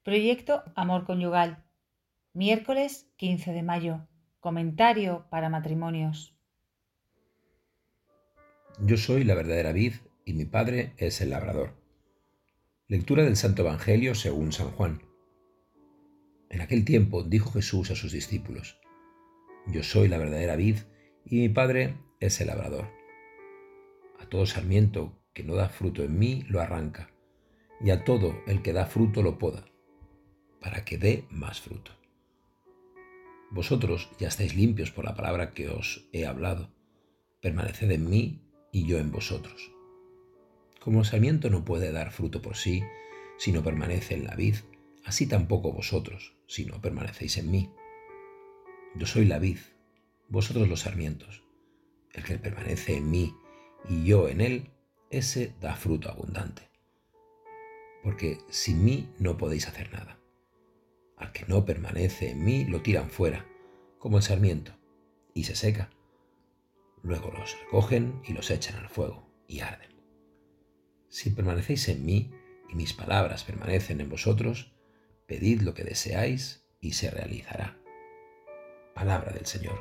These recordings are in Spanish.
Proyecto Amor Conyugal. Miércoles 15 de mayo. Comentario para matrimonios. Yo soy la verdadera vid y mi padre es el labrador. Lectura del Santo Evangelio según San Juan. En aquel tiempo dijo Jesús a sus discípulos: Yo soy la verdadera vid y mi padre es el labrador. A todo sarmiento que no da fruto en mí lo arranca, y a todo el que da fruto lo poda, para que dé más fruto. Vosotros ya estáis limpios por la palabra que os he hablado. Permaneced en mí y yo en vosotros. Como el sarmiento no puede dar fruto por sí si no permanece en la vid, así tampoco vosotros si no permanecéis en mí. Yo soy la vid, vosotros los sarmientos. El que permanece en mí y yo en él, ese da fruto abundante. Porque sin mí no podéis hacer nada. Al que no permanece en mí lo tiran fuera, como el sarmiento, y se seca. Luego los recogen y los echan al fuego, y arden. Si permanecéis en mí y mis palabras permanecen en vosotros, pedid lo que deseáis y se realizará. Palabra del Señor.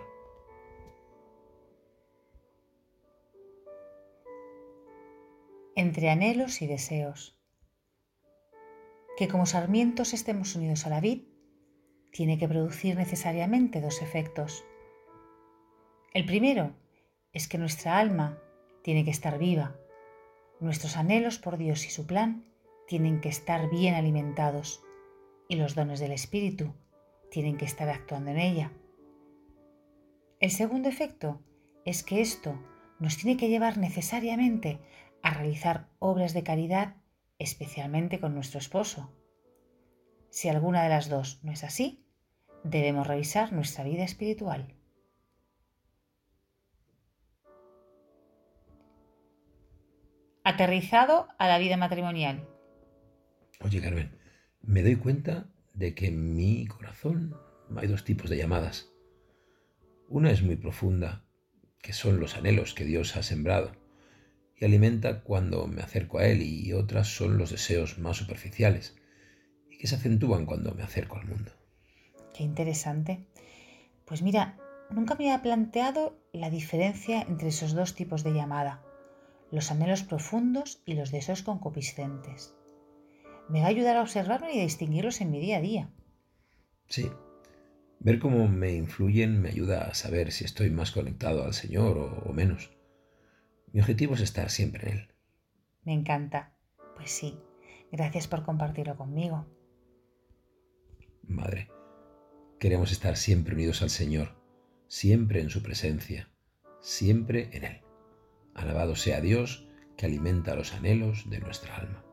Entre anhelos y deseos. Que como sarmientos estemos unidos a la vid tiene que producir necesariamente dos efectos. El primero es que nuestra alma tiene que estar viva. Nuestros anhelos por Dios y su plan tienen que estar bien alimentados y los dones del Espíritu tienen que estar actuando en ella. El segundo efecto es que esto nos tiene que llevar necesariamente a realizar obras de caridad, especialmente con nuestro esposo. Si alguna de las dos no es así, debemos revisar nuestra vida espiritual. Aterrizado a la vida matrimonial. Oye, Carmen, me doy cuenta de que en mi corazón hay dos tipos de llamadas. Una es muy profunda, que son los anhelos que Dios ha sembrado y alimenta cuando me acerco a Él, y otras son los deseos más superficiales y que se acentúan cuando me acerco al mundo. Qué interesante. Pues mira, nunca me había planteado la diferencia entre esos dos tipos de llamada, los anhelos profundos y los deseos concupiscentes. Me va a ayudar a observarme y a distinguirlos en mi día a día. Sí, ver cómo me influyen me ayuda a saber si estoy más conectado al Señor o menos. Mi objetivo es estar siempre en Él. Me encanta. Pues sí, gracias por compartirlo conmigo. Madre, queremos estar siempre unidos al Señor, siempre en su presencia, siempre en Él. Alabado sea Dios que alimenta los anhelos de nuestra alma.